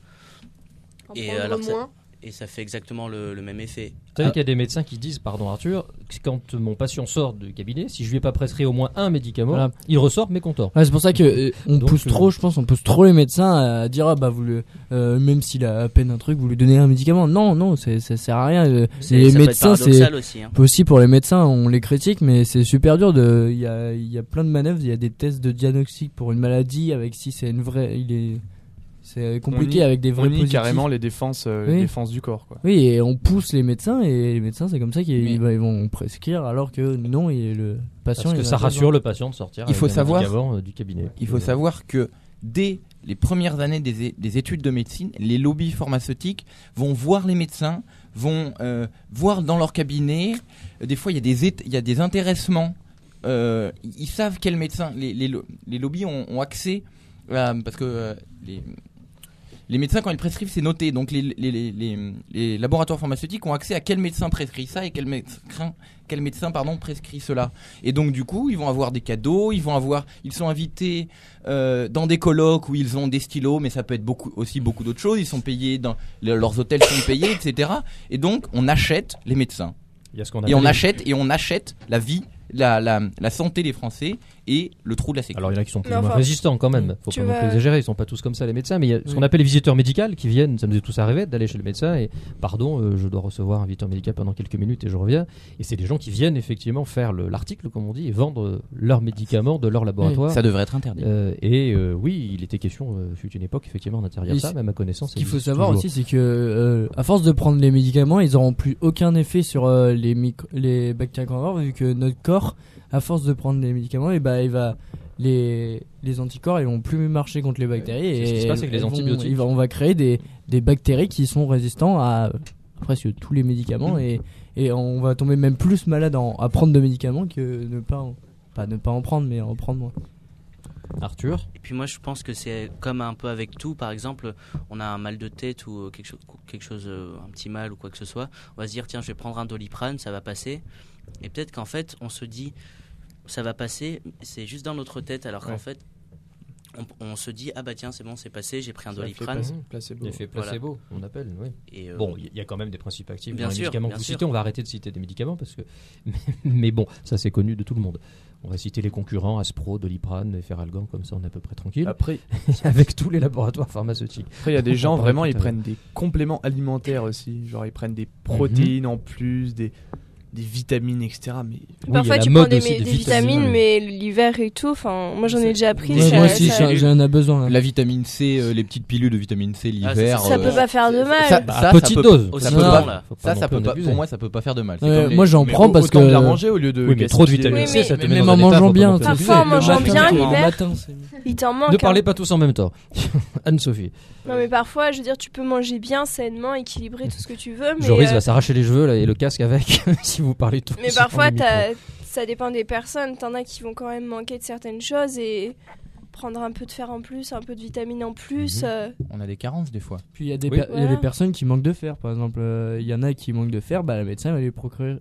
Et alors et ça fait exactement le même effet. Vous savez qu'il y a des médecins qui disent, pardon Arthur, que quand mon patient sort du cabinet, si je lui ai pas prescrit au moins un médicament, Voilà. il ressort mécontent. Ouais, c'est pour ça que on Donc, pousse trop, je pense, on pousse trop les médecins à dire même s'il a à peine un truc, vous lui donnez un médicament. Non, ça sert à rien. Les Ça peut être médecins, c'est paradoxal aussi. Hein. aussi pour les médecins, on les critique, mais c'est super dur il y a plein de manœuvres, il y a des tests de diagnostic pour une maladie avec si c'est une vraie, c'est compliqué avec des vrais on nie positifs. carrément les défenses du corps, quoi. Oui, et on pousse les médecins et les médecins, c'est comme ça qu'ils vont prescrire, alors que non, le patient. Parce que ça rassure le patient de sortir. Il faut avec un savoir médicament, du cabinet. Il faut savoir que dès les premières années des études de médecine, les lobbies pharmaceutiques vont voir les médecins, vont voir dans leur cabinet. Des fois, il y a des intéressements. Ils savent quel médecin. Les lobbies ont accès parce que les médecins, quand ils prescrivent, c'est noté. Donc les laboratoires pharmaceutiques ont accès à quel médecin prescrit ça et quel médecin prescrit cela. Et donc du coup, ils vont avoir des cadeaux, ils sont invités dans des colloques où ils ont des stylos, mais ça peut être aussi beaucoup d'autres choses. Ils sont payés, leurs hôtels sont payés, etc. Et donc on achète les médecins. Il y a ce qu'on Et on achète la vie, la santé des Français et le trou de la sécurité. Alors il y en a qui sont plus Mais ou moins enfin, résistants quand même. Faut tu pas non plus vas- exagérer. Ils sont pas tous comme ça les médecins, mais il y a ce qu'on appelle les visiteurs médicaux qui viennent. Ça nous est tous arrivé d'aller chez le médecin et pardon, je dois recevoir un visiteur médical pendant quelques minutes et je reviens. Et c'est des gens qui viennent effectivement faire l'article comme on dit et vendre leurs médicaments de leur laboratoire. Ça devrait être interdit. Oui, il était question fut une époque effectivement d'interdire Et ça, mais à ma connaissance. Ce qu'il faut savoir aussi, c'est que à force de prendre les médicaments, ils n'auront plus aucun effet sur les bactéries qu'on va avoir, vu que notre corps, à force de prendre les médicaments, les anticorps ils vont plus marcher contre les bactéries c'est ce qui se passe avec les antibiotiques. on va créer des bactéries qui sont résistantes à presque tous les médicaments et on va tomber même plus malade à prendre de médicaments que ne pas en prendre, mais en prendre moins. Arthur. Et puis moi je pense que c'est comme un peu avec tout, par exemple on a un mal de tête ou quelque chose un petit mal ou quoi que ce soit, on va se dire tiens je vais prendre un Doliprane, ça va passer, et peut-être qu'en fait on se dit ça va passer, c'est juste dans notre tête, alors qu'en fait on se dit ah bah tiens c'est bon c'est passé, j'ai pris un Doliprane. Placebo. L'effet placebo, on appelle, oui. Et bon, il y a quand même des principes actifs bien dans les sûr, médicaments que bien vous sûr. citez. On va arrêter de citer des médicaments parce que, mais bon, ça c'est connu de tout le monde. On va citer les concurrents, Aspro, Doliprane, Efferalgan, comme ça on est à peu près tranquille. Après, Avec tous les laboratoires pharmaceutiques. il y a des gens On parlait vraiment, tout ils à l'heure. prennent des compléments alimentaires aussi. Genre, ils prennent des protéines en plus, des vitamines, etc. Mais Oui, il y Parfois a la tu mode prends aussi des des vitamines, mais l'hiver et tout, enfin, moi j'en ai déjà pris. Ouais, ça- moi aussi, ça- j'en ai besoin. Là. La vitamine C, les petites pilules de vitamine C l'hiver. ça peut pas faire de mal. Ça, Bah, ça petite peut- dose. Aussi ça non, peut pas. là. Faut pas Ça non plus peut en pas. abuser. Pour moi, ça peut pas faire de mal. C'est Ouais, comme les- moi j'en mais prends parce autant que. bien manger au lieu de. Oui, mais trop de gaspiller. vitamine Oui, C, mais- ça te mais met en dans un état, mangeant faut pas bien, non plus abuser. Parfois, en mangeant Le bien matin, l'hiver, le matin, c'est- il t'en manque. Ne hein. parlez pas tous en même temps. Anne-Sophie. Non, mais parfois, je veux dire, tu peux manger bien, sainement, équilibré, tout ce que tu veux, mais, Joris va s'arracher les cheveux là, et le casque avec si vous parlez tous. mais en parfois, même micro. ça dépend des personnes. T'en as qui vont quand même manquer de certaines choses et prendre un peu de fer en plus, un peu de vitamines en plus. On a des carences des fois. Puis il y a des Oui. il y a des personnes qui manquent de fer, par exemple. Il y en a qui manquent de fer, bah, le médecin va lui procurer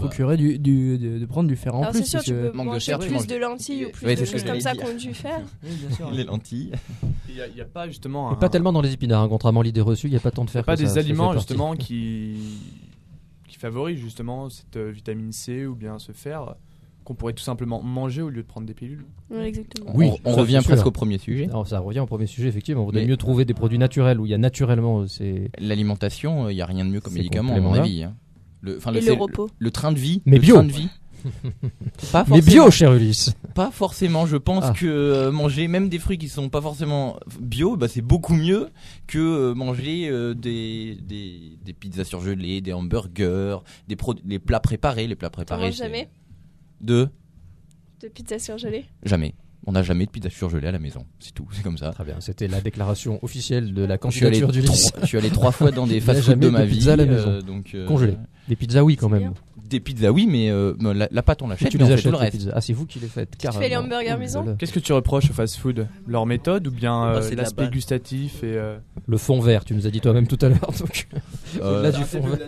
de prendre du fer en Alors, plus. c'est sûr, parce tu que- peux manque de manger fer, tu plus manges- de lentilles ou plus Ouais, de c'est ce que choses comme j'allais ça dire. qui ont du fer. Oui, bien sûr. Les lentilles. Il y a pas justement. Et pas tellement dans les épinards, hein, contrairement à l'idée reçue, il n'y a pas tant de Il y fer a pas que ça, des ça fait aliments partie. justement qui favorisent justement cette vitamine C ou bien ce fer qu'on pourrait tout simplement manger au lieu de prendre des pilules. Ouais, exactement. Oui, on ça, revient c'est sûr. presque au premier sujet. Alors, ça revient au premier sujet, effectivement. Vous devez Mais- mieux trouver des produits naturels où il y a naturellement L'alimentation, il y a rien de mieux comme Ces médicament à mon compléments-là. avis. Hein. Et le repos. Le train de vie. Mais le bio. train de vie. Pas Mais forcément. bio, cher Ulysse. Pas forcément. Je pense Ah. que manger même des fruits qui sont pas forcément bio, bah, c'est beaucoup mieux que manger des pizzas surgelées, des hamburgers, les plats préparés. Les plats T'en préparés. manges c'est- jamais De de pizza surgelée? jamais. On n'a jamais de pizza surgelée à la maison. C'est tout. C'est comme ça. Très bien, c'était la déclaration officielle de la Je suis allé candidature d'Ulysse. je suis allé 3 fois dans des Il y a fast-food jamais de de ma vie. pizza à la maison. Donc, Congelées. Des pizzas, oui, quand C'est même. bien. Des pizzas, oui, mais la pâte, on l'achète. Tu mais on les fait tout achètes, le les reste. pizzas. Ah, c'est vous qui les faites, carrément. fais les hamburgers Oh là maison là. Qu'est-ce que tu reproches au fast-food? Leur méthode ou bien Bah, c'est de la l'aspect base. gustatif et Le fond vert, tu nous as dit toi-même tout à l'heure. Donc, Euh, là, du fond vert.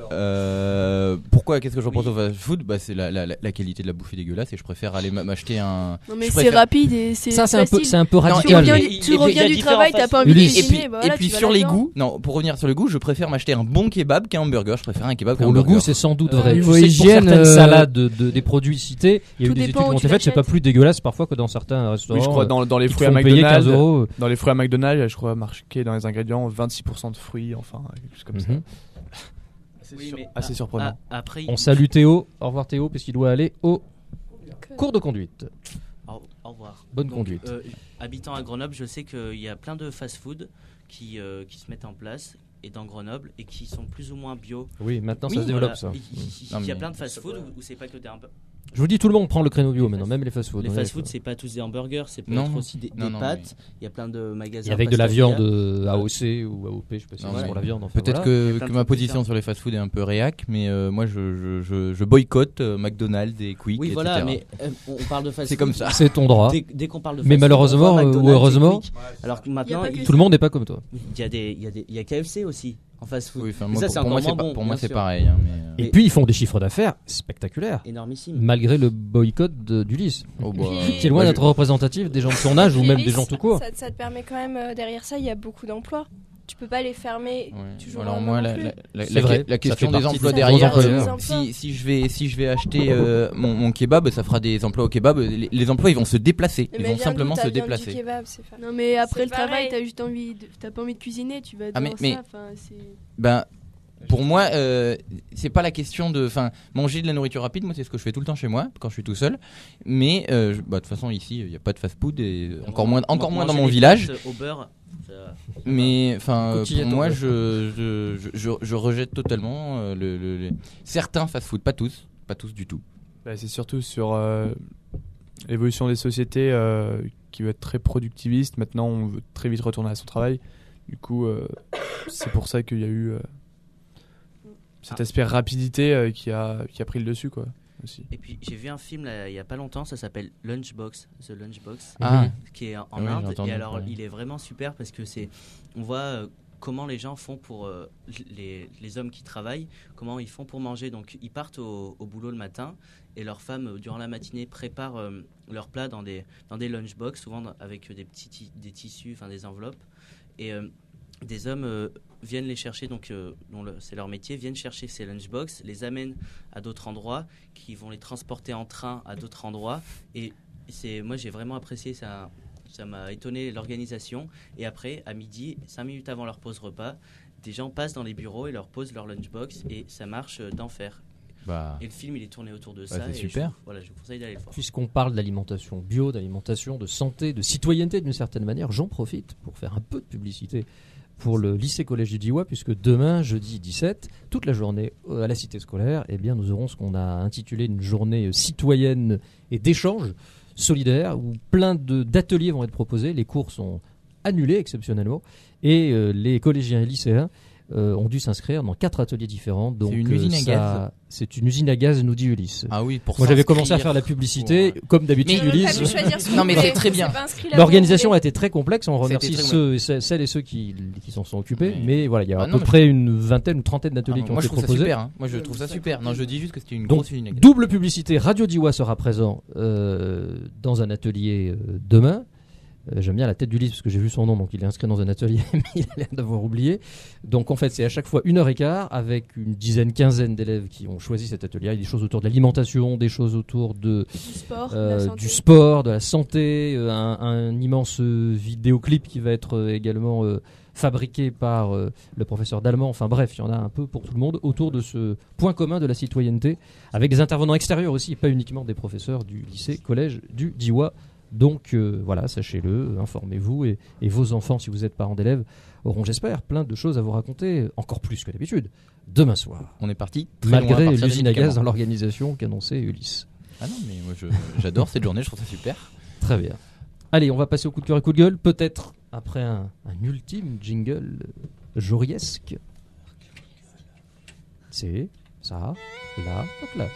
Pourquoi Qu'est-ce que je reproche au fast-food? Bah, c'est la qualité de la bouffe est dégueulasse et je préfère aller m'acheter un. Non mais Je c'est préfère- rapide et c'est Ça, c'est un peu, facile. c'est un peu Non, Tu radical. reviens, Il- tu il y a reviens du différents travail, t'as fast-food. pas envie de Ulysse. Et puis, cuisiner, bah voilà, et puis tu vas sur les là-dedans. goûts, non, pour revenir sur le goût, je préfère m'acheter un bon kebab qu'un hamburger. Je préfère un kebab qu'un Pour le hamburger. goût, c'est sans doute vrai. Niveau Tu sais que pour hygiène, certaines salades des produits cités, il y a eu Tout des études dépend qui où ont tu été faites, c'est pas l'achètes. plus dégueulasse parfois que dans certains restaurants. oui, je crois dans les qui te fruits à font payer 15 McDonald's. euros. Dans les fruits à McDonald's, je crois marqué dans les ingrédients 26% de fruits, enfin quelque chose comme ça. Mhm. Assez, mais assez surprenant. Après, On salue Théo. Au revoir Théo, puisqu'il doit aller au cours de conduite. Au revoir. Bonne Donc, conduite. Habitant à Grenoble, je sais qu'il y a plein de fast-food qui se mettent en place et dans Grenoble et qui sont plus ou moins bio. Oui, maintenant Oui, ça se développe Voilà. ça. Non, Il y a mais- plein de fast-food où c'est pas que des hamburgers. Je vous dis, tout le monde prend le créneau bio Les maintenant, fast- même les fast-food. Les hein, fast-food, c'est pas tous des hamburgers, c'est peut Non. être aussi des Non, pâtes. Il y a plein de magasins. Et avec de la Pastaria. viande AOC ou AOP, je sais pas si Non, c'est mais pour la viande. Enfin, Peut-être voilà. Il y a que plein de ma trucs position bizarres. sur les fast-food est un peu réac, mais moi je boycotte McDonald's et Quick, Oui, etc. voilà, mais on parle de fast-food. C'est comme ça. C'est ton droit. Dès qu'on parle de Mais fast-food, malheureusement, on voit ou McDonald's et heureusement, Quick. Alors que maintenant, pas que Tout le monde n'est pas comme toi. il y a KFC aussi en fast-food. Oui, enfin, Mais moi, ça, c'est pour moi, encore moins bon, pour moi bien c'est sûr. pareil. hein, mais, Et puis ils font des chiffres d'affaires spectaculaires, Énormissime. malgré le boycott d'Ulysse, oh, bah, qui est loin d'être représentatif des gens de son âge ou Puis, même des Ulysse, gens tout court. Ça te permet quand même, derrière ça, il y a beaucoup d'emplois. Tu peux pas les fermer ouais. du jour au Alors lendemain moi, non plus. C'est vrai, la ça question fait des partie emplois des derrière, gros emplois. si je vais acheter mon kebab, ça fera des emplois au kebab. Les emplois, ils vont se déplacer. Mais Ils vient vont simplement d'où se ta viande du déplacer. kebab, c'est pas- Non mais après C'est le travail, pareil. t'as juste envie, t'as pas envie de cuisiner, tu vas dans mais- ça. Enfin, c'est. Ben, pour moi, c'est pas la question de, manger de la nourriture rapide. Moi, c'est ce que je fais tout le temps chez moi quand je suis tout seul. Mais de toute façon, ici, il n'y a pas de fast-food et encore moins dans Manger mon des village. pâtes au beurre. ça- Mais Coquillette pour au moi, beurre. je rejette totalement certains fast-food, pas tous du tout. Bah, c'est surtout sur l'évolution des sociétés qui veut être très productiviste. Maintenant, on veut très vite retourner à son travail. Du coup, c'est pour ça qu'il y a eu cet aspect rapidité qui a pris le dessus, quoi. Aussi. Et puis j'ai vu un film là, il y a pas longtemps, ça s'appelle Lunchbox, The Lunchbox, Ah, qui est en Oui, j'ai Inde. entendu, Et alors ouais. il est vraiment super parce que on voit comment les gens font pour les hommes qui travaillent, comment ils font pour manger. Donc ils partent au boulot le matin et leurs femmes durant la matinée préparent leurs plats dans des lunchbox, souvent avec des des tissus, enfin des enveloppes. Et des hommes viennent les chercher, donc c'est leur métier, viennent chercher ces lunchbox, les amènent à d'autres endroits, qui vont les transporter en train à d'autres endroits. Et moi j'ai vraiment apprécié ça. Ça m'a étonné l'organisation. Et après, à midi, 5 minutes avant leur pause repas, des gens passent dans les bureaux et leur posent leur lunchbox et ça marche d'enfer. Et le film, il est tourné autour de ça. C'est super. Je vous conseille d'aller le voir. Puisqu'on parle d'alimentation bio, d'alimentation, de santé, de citoyenneté d'une certaine manière, j'en profite pour faire un peu de publicité pour le lycée-collège du Diois, puisque demain, jeudi 17, toute la journée à la cité scolaire, nous aurons ce qu'on a intitulé une journée citoyenne et d'échange solidaire, où plein d'ateliers vont être proposés. Les cours sont annulés exceptionnellement, et les collégiens et lycéens ont dû s'inscrire dans 4 ateliers différents. Donc, c'est une usine à gaz. C'est une usine à gaz, nous dit Ulysse. Ah oui, moi j'avais commencé à faire la publicité, comme d'habitude Ulysse. Non mais c'est très bien. L'organisation a été très complexe, on remercie celles et ceux qui s'en sont occupés, mais voilà, il y a à peu près une vingtaine ou trentaine d'ateliers qui ont été proposés. Moi je trouve ça super. Non, je dis juste que c'était une grosse usine à gaz. Double publicité, Radio Diois sera présent dans un atelier demain. J'aime bien la tête d'Ulysse parce que j'ai vu son nom, donc il est inscrit dans un atelier, mais il a l'air d'avoir oublié. Donc en fait, c'est à chaque fois 1h15 avec une dizaine, quinzaine d'élèves qui ont choisi cet atelier. Il y a des choses autour de l'alimentation, des choses autour du sport, de la santé, un immense vidéoclip qui va être également fabriqué par le professeur d'allemand. Enfin bref, il y en a un peu pour tout le monde autour de ce point commun de la citoyenneté, avec des intervenants extérieurs aussi, pas uniquement des professeurs du lycée, collège du Diois. Donc voilà, sachez-le, informez-vous et vos enfants, si vous êtes parents d'élèves, auront, j'espère, plein de choses à vous raconter, encore plus que d'habitude, demain soir. On est parti malgré l'usine à gaz dans l'organisation qu'annonçait Ulysse. Ah non, mais moi j'adore cette journée, je trouve ça super. Très bien. Allez, on va passer au coup de cœur et coup de gueule, peut-être après un ultime jingle joriesque. C'est ça, la classe.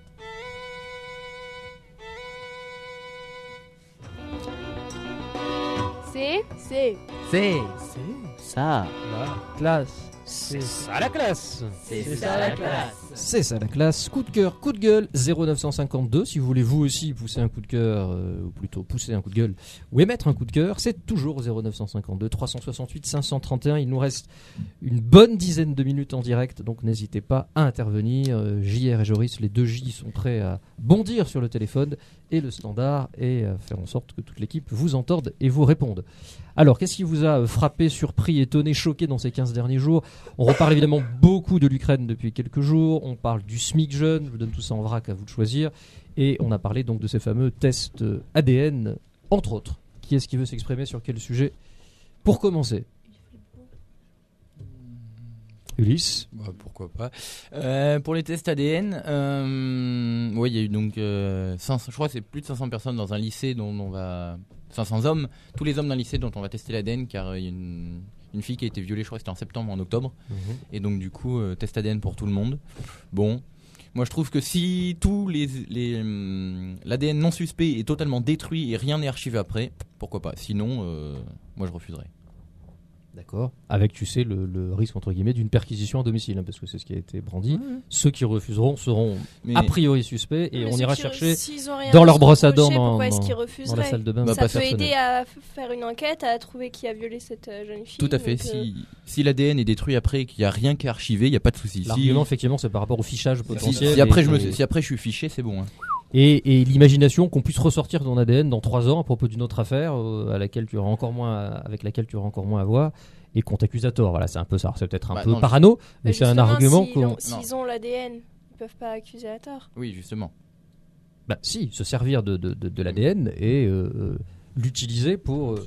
C'est ça la classe. C'est ça la classe. C'est ça la classe. C'est ça la classe. Coup de cœur, coup de gueule, 0952. Si vous voulez vous aussi pousser un coup de cœur, ou plutôt pousser un coup de gueule, ou émettre un coup de cœur, c'est toujours 0952 368 531. Il nous reste une bonne dizaine de minutes en direct, donc n'hésitez pas à intervenir. JR et Joris, les deux J sont prêts à bondir sur le téléphone et le standard et à faire en sorte que toute l'équipe vous entende et vous réponde. Alors, qu'est-ce qui vous a frappé, surpris, étonné, choqué dans ces 15 derniers jours ? On reparle évidemment beaucoup de l'Ukraine depuis quelques jours. On parle du SMIC jeune. Je vous donne tout ça en vrac, à vous de choisir. Et on a parlé donc de ces fameux tests ADN, entre autres. Qui est-ce qui veut s'exprimer sur quel sujet ? Pour commencer. Ulysse ? Pourquoi pas. Pour les tests ADN, il y a eu donc 500, je crois que c'est plus de 500 personnes dans un lycée dont on va... 500 hommes, tous les hommes d'un lycée dont on va tester l'ADN, car il y a une fille qui a été violée, je crois que c'était en septembre ou en octobre. Et donc du coup, test ADN pour tout le monde. Bon, moi je trouve que si tout l'ADN non suspect est totalement détruit et rien n'est archivé après, pourquoi pas. Sinon, moi je refuserais. D'accord. Avec, tu sais, le risque, entre guillemets, d'une perquisition à domicile, hein, parce que c'est ce qui a été brandi. Ceux qui refuseront seront a priori suspects et on ira chercher dans leur brosse à dents dans la salle de bain. Ça peut aider à faire une enquête, à trouver qui a violé cette jeune fille. Tout à fait. Si l'ADN est détruit après et qu'il n'y a rien qu'à archiver, il n'y a pas de souci. L'argument, effectivement, c'est par rapport au fichage potentiel. Si après je suis fiché, c'est bon. Hein. Et l'imagination qu'on puisse ressortir ton ADN dans 3 ans à propos d'une autre affaire avec laquelle tu auras encore moins à voir et qu'on t'accuse à tort. Voilà, c'est un peu ça. C'est peut-être un peu parano, mais c'est un argument s'ils ont l'ADN, ils peuvent pas accuser à tort. Oui, justement. Bah si, se servir de l'ADN et l'utiliser pour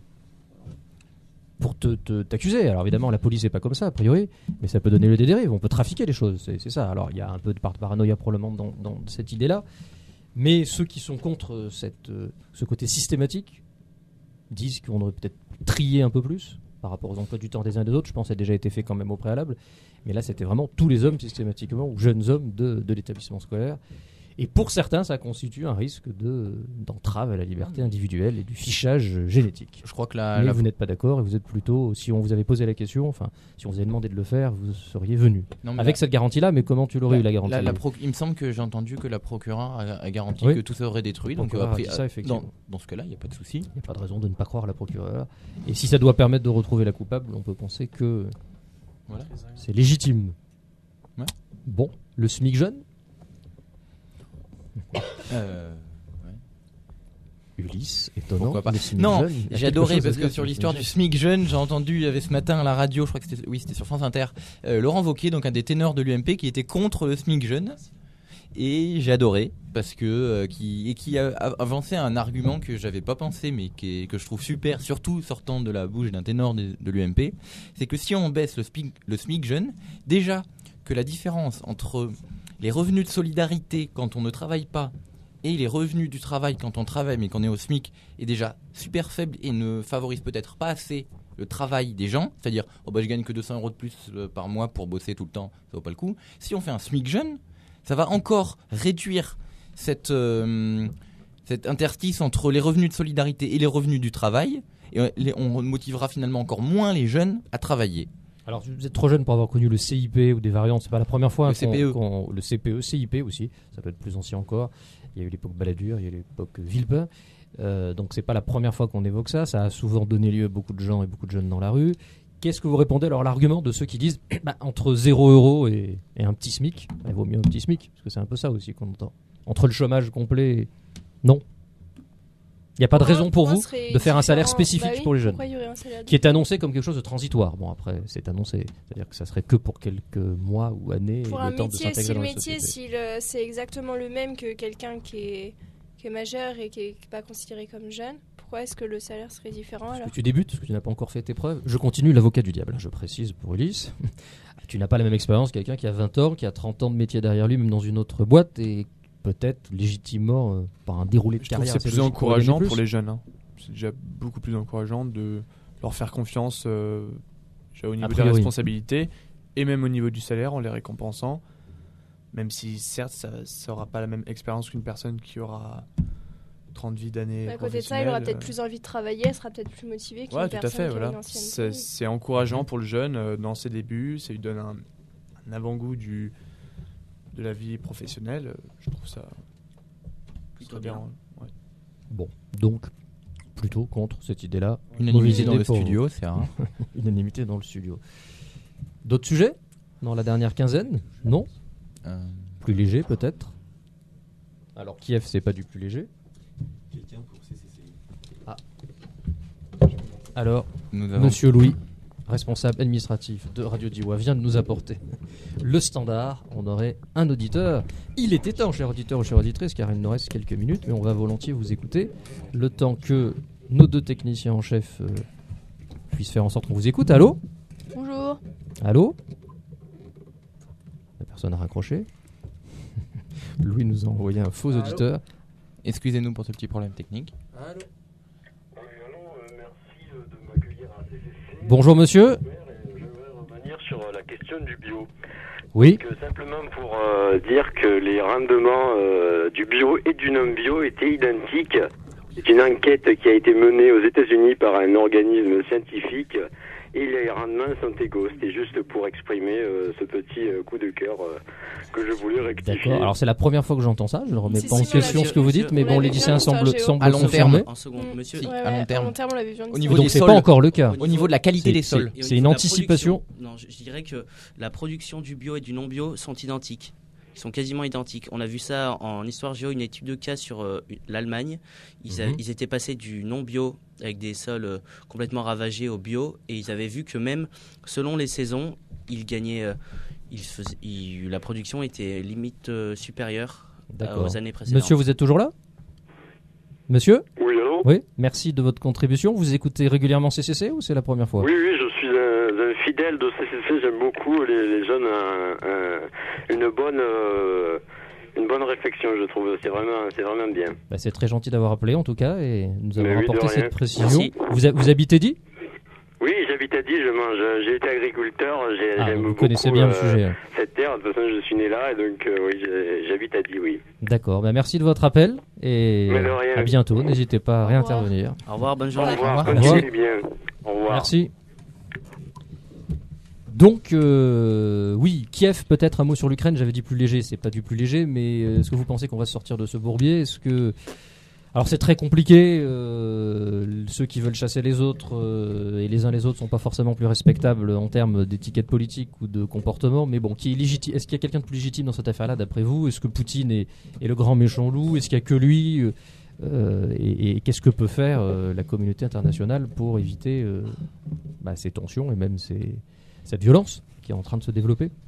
t'accuser. Alors évidemment, la police n'est pas comme ça, a priori, mais ça peut donner le dérive. On peut trafiquer les choses, c'est ça. Alors il y a un peu de part de paranoïa probablement dans cette idée-là. Mais ceux qui sont contre ce côté systématique disent qu'on aurait peut-être trié un peu plus par rapport aux emplois du temps des uns et des autres. Je pense que ça a déjà été fait quand même au préalable. Mais là, c'était vraiment tous les hommes systématiquement, ou jeunes hommes de l'établissement scolaire. Et pour certains, ça constitue un risque d'entrave à la liberté individuelle et du fichage génétique. Je crois que mais vous n'êtes pas d'accord et vous êtes plutôt, si on vous avait posé la question, enfin, si on vous avait demandé de le faire, vous seriez venu. Avec cette garantie-là, mais comment tu l'aurais eu la garantie il me semble que j'ai entendu que la procureure a garanti que tout ça aurait détruit. Donc après, dans ce cas-là, il n'y a pas de souci. Il n'y a pas de raison de ne pas croire la procureure. Et si ça doit permettre de retrouver la coupable, on peut penser que c'est légitime. Ouais. Bon, le SMIC jeune. Ulysse, étonnant. Pourquoi pas. Non, j'ai adoré parce que sur l'histoire du SMIC jeune, j'ai entendu, il y avait ce matin à la radio, je crois que c'était sur France Inter, Laurent Wauquiez, donc un des ténors de l'UMP, qui était contre le SMIC jeune. et j'ai adoré parce que qui a avancé un argument que j'avais pas pensé mais que je trouve super, surtout sortant de la bouche d'un ténor de l'UMP, c'est que si on baisse le SMIC jeune, déjà que la différence entre les revenus de solidarité quand on ne travaille pas et les revenus du travail quand on travaille mais qu'on est au SMIC est déjà super faible et ne favorise peut-être pas assez le travail des gens, c'est-à-dire je gagne que 200 € de plus par mois pour bosser tout le temps, ça vaut pas le coup. Si on fait un SMIC jeune, ça va encore réduire cet interstice entre les revenus de solidarité et les revenus du travail, et on motivera finalement encore moins les jeunes à travailler. Alors vous êtes trop jeune pour avoir connu le CIP ou des variantes, c'est pas la première fois. Le CPE. Le CPE, CIP aussi, ça peut être plus ancien encore. Il y a eu l'époque Balladur, il y a eu l'époque Villepin. Donc c'est pas la première fois qu'on évoque ça. Ça a souvent donné lieu à beaucoup de gens et beaucoup de jeunes dans la rue. Qu'est-ce que vous répondez alors à l'argument de ceux qui disent entre 0 € et un petit SMIC, il vaut mieux un petit SMIC, parce que c'est un peu ça aussi qu'on entend. Entre le chômage complet, non. Il n'y a pas de raison pour vous de faire un salaire spécifique pour les jeunes, qui est annoncé comme quelque chose de transitoire. Bon, après, c'est annoncé, c'est-à-dire que ça serait que pour quelques mois ou années pour le temps de s'intégrer dans la société. Pour un métier, si c'est exactement le même que quelqu'un qui est majeur et qui n'est pas considéré comme jeune, pourquoi est-ce que le salaire serait différent alors ? Parce que tu débutes, parce que tu n'as pas encore fait tes preuves. Je continue l'avocat du diable, je précise pour Ulysse. Tu n'as pas la même expérience que quelqu'un qui a 20 ans, qui a 30 ans de métier derrière lui, même dans une autre boîte, et peut-être légitimement par un déroulé de carrière. C'est plus encourageant pour les jeunes. C'est déjà beaucoup plus encourageant de leur faire confiance au niveau des responsabilités et même au niveau du salaire en les récompensant. Même si, certes, ça n'aura pas la même expérience qu'une personne qui aura 30 vies d'années. À côté de ça, il aura peut-être plus envie de travailler, elle sera peut-être plus motivée qu'une personne qui a une ancienneté. C'est encourageant pour le jeune dans ses débuts, ça lui donne un avant-goût de la vie professionnelle. Je trouve ça plutôt bien. Ouais. Bon, donc, plutôt contre cette idée-là. Unanimité dans le studio, c'est rare. Unanimité dans le studio. D'autres sujets dans la dernière quinzaine ? Non ? Plus léger peut-être. Alors Kiev c'est pas du plus léger. Quelqu'un pour CCCI. Ah. Alors Monsieur Louis, responsable administratif de Radio Diois, vient de nous apporter le standard. On aurait un auditeur. Il était temps, cher auditeur ou chère auditrice, car il nous reste quelques minutes, mais on va volontiers vous écouter le temps que nos deux techniciens en chef puissent faire en sorte qu'on vous écoute. Allô ? Bonjour. Allô ? La personne a raccroché. Louis nous a envoyé un faux auditeur. Excusez-nous pour ce petit problème technique. Allô ? Oui, allô, merci de m'accueillir à CCC. Bonjour monsieur. Je voudrais revenir sur la question du bio. Oui. Simplement pour dire que les rendements du bio et du non-bio étaient identiques. C'est une enquête qui a été menée aux États-Unis par un organisme scientifique et les rendements sont égaux. C'était juste pour exprimer ce petit coup de cœur que je voulais rectifier. D'accord. Alors c'est la première fois que j'entends ça. Je ne remets pas en question ce que vous dites, mais bon, les lycéens semblent à long terme. En seconde, monsieur. À long terme. On l'avait vu en Au niveau donc des c'est sols, pas encore le cas. Au niveau de la qualité des sols. C'est une anticipation. Non, je dirais que la production du bio et du non bio sont identiques. Ils sont quasiment identiques. On a vu ça en histoire géo, une étude de cas sur l'Allemagne. Ils étaient passés du non bio avec des sols complètement ravagés au bio, et ils avaient vu que même selon les saisons, ils gagnaient, la production était limite supérieure aux années précédentes. Monsieur, vous êtes toujours là ? Monsieur ? Oui, allô ? Oui, merci de votre contribution. Vous écoutez régulièrement CCC ou c'est la première fois ? Oui, je suis un fidèle de CCC. J'aime beaucoup les jeunes, une bonne réflexion, je trouve. C'est vraiment bien. Bah, c'est très gentil d'avoir appelé en tout cas et nous avons Mais oui, apporté de rien. cette précision. Merci. Vous habitez Die ? Oui, j'habite à Die, j'ai été agriculteur, j'aime vous beaucoup connaissez bien le sujet. cette terre. De toute façon, je suis né là, et donc oui, j'habite à Die, oui. D'accord, bah, merci de votre appel et Mais de rien. à bientôt. N'hésitez pas à réintervenir. Au revoir, bonne Au journée. revoir, Au revoir. continuez bien. Au revoir. Merci. Donc, oui, Kiev, peut-être un mot sur l'Ukraine. J'avais dit plus léger, c'est pas du plus léger, mais est-ce que vous pensez qu'on va sortir de ce bourbier ? Est-ce que... Alors c'est très compliqué, ceux qui veulent chasser les autres et les uns les autres sont pas forcément plus respectables en termes d'étiquette politique ou de comportement, mais bon, qui est légitime. Est-ce qu'il y a quelqu'un de plus légitime dans cette affaire-là d'après vous ? Est-ce que Poutine est le grand méchant loup ? Est-ce qu'il y a que lui et qu'est-ce que peut faire la communauté internationale pour éviter ces tensions et même cette violence qui est en train de se développer ?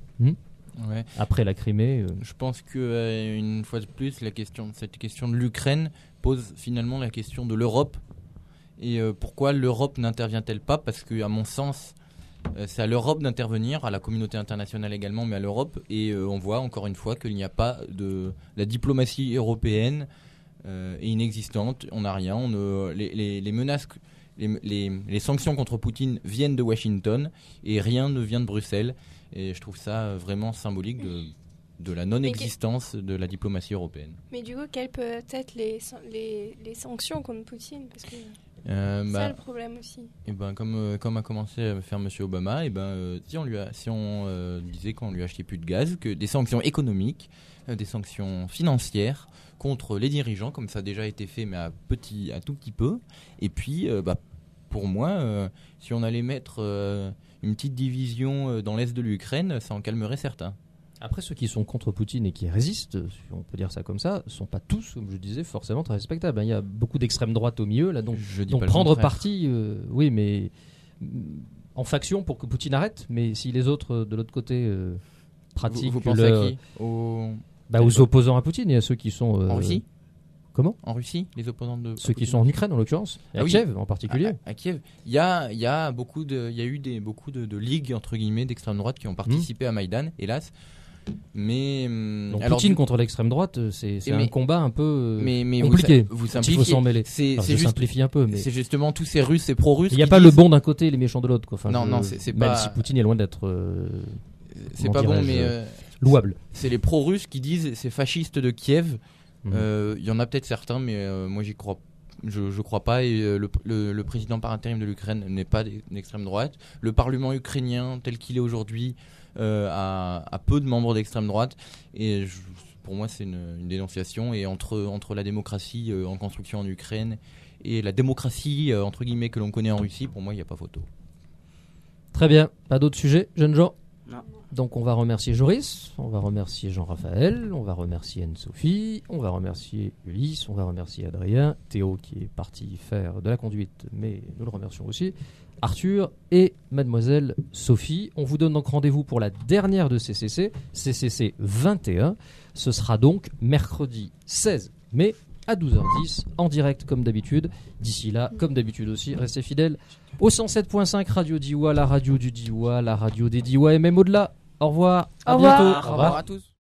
Ouais. Après la Crimée. Je pense que une fois de plus, cette question de l'Ukraine pose finalement la question de l'Europe. Et pourquoi l'Europe n'intervient-elle pas ? Parce que, à mon sens, c'est à l'Europe d'intervenir, à la communauté internationale également, mais à l'Europe. Et on voit encore une fois qu'il n'y a pas de la diplomatie européenne est inexistante. On n'a rien. Les menaces, les sanctions contre Poutine viennent de Washington et rien ne vient de Bruxelles. Et je trouve ça vraiment symbolique de la non-existence de la diplomatie européenne. Mais du coup, quelles peuvent être les sanctions contre Poutine ? Parce que c'est le problème aussi. Et comme a commencé à faire M. Obama, si on disait qu'on lui achetait plus de gaz, que des sanctions économiques, des sanctions financières contre les dirigeants, comme ça a déjà été fait, mais à tout petit peu. Et puis, pour moi, si on allait mettre une petite division dans l'est de l'Ukraine, ça en calmerait certains. Après, ceux qui sont contre Poutine et qui résistent, si on peut dire ça comme ça, ne sont pas tous, comme je disais, forcément très respectables. Il y a beaucoup d'extrême droite au milieu, là, donc prendre parti, oui, mais en faction pour que Poutine arrête. Mais si les autres, de l'autre côté, pratiquent... Vous pensez à qui aux opposants à Poutine et à ceux qui sont... en Russie ? Comment ? En Russie, les opposants de ceux qui sont en Ukraine en l'occurrence, et à Kiev en particulier. À Kiev, il y a eu beaucoup de ligues entre guillemets d'extrême droite qui ont participé à Maïdan, hélas. Mais donc, Poutine contre l'extrême droite, c'est un combat un peu compliqué. Vous il faut s'en mêler. Je simplifie un peu, mais c'est justement tous ces Russes, ces pro-russes. Il n'y a pas le bon d'un côté et les méchants de l'autre. Enfin, non, c'est pas. Même si Poutine est loin d'être. C'est pas bon, mais louable. C'est les pro-russes qui disent c'est fasciste de Kiev. Il y en a peut-être certains, mais moi j'y crois. Je crois pas. Et le président par intérim de l'Ukraine n'est pas d'extrême droite. Le Parlement ukrainien tel qu'il est aujourd'hui a peu de membres d'extrême droite. Et pour moi c'est une dénonciation. Et entre la démocratie en construction en Ukraine et la démocratie entre guillemets que l'on connaît en Russie, pour moi il n'y a pas photo. Très bien. Pas d'autres sujets, jeunes gens ? Non. Donc on va remercier Joris, on va remercier Jean-Raphaël, on va remercier Anne-Sophie, on va remercier Ulysse, on va remercier Adrien, Théo qui est parti faire de la conduite, mais nous le remercions aussi, Arthur et Mademoiselle Sophie. On vous donne donc rendez-vous pour la dernière de CCC 21. Ce sera donc mercredi 16 mai à 12h10 en direct comme d'habitude. D'ici là, comme d'habitude aussi, restez fidèles au 107.5 Radio Diois, la radio du Diois, la radio des Diois et même au-delà. Au revoir, à bientôt. Au revoir à tous.